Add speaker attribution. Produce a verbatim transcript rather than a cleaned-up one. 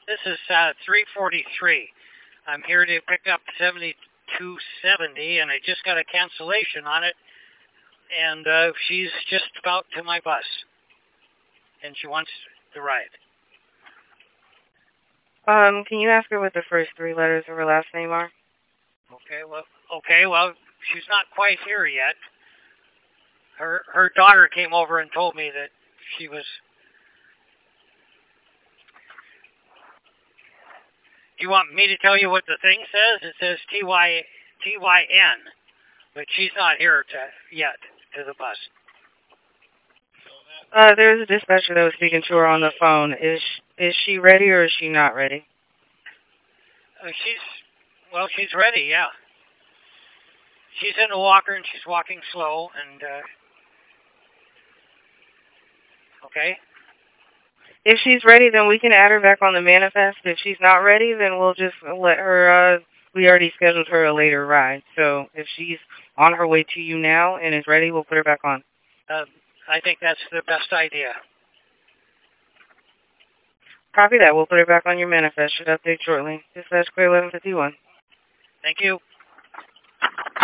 Speaker 1: This is uh, three forty-three. I'm here to pick up seventy-two seventy, and I just got a cancellation on it. And uh, she's just about to my bus, and she wants the ride.
Speaker 2: Um, can you ask her what the first three letters of her last name are?
Speaker 1: Okay, well, okay, well, she's not quite here yet. Her her daughter came over and told me that she was. Do you want me to tell you what the thing says? It says T Y T Y N, but she's not here to yet to the bus.
Speaker 2: Uh, there's a dispatcher that was speaking to her on the phone. Is is she ready or is she not ready?
Speaker 1: Uh, she's well, she's ready. Yeah, she's in a walker and she's walking slow. And uh, okay.
Speaker 2: If she's ready, then we can add her back on the manifest. If she's not ready, then we'll just let her, uh, we already scheduled her a later ride. So if she's on her way to you now and is ready, we'll put her back on.
Speaker 1: Uh, I think that's the best idea.
Speaker 2: Copy that. We'll put her back on your manifest. Should update shortly. Dispatch clear eleven fifty-one.
Speaker 1: Thank you.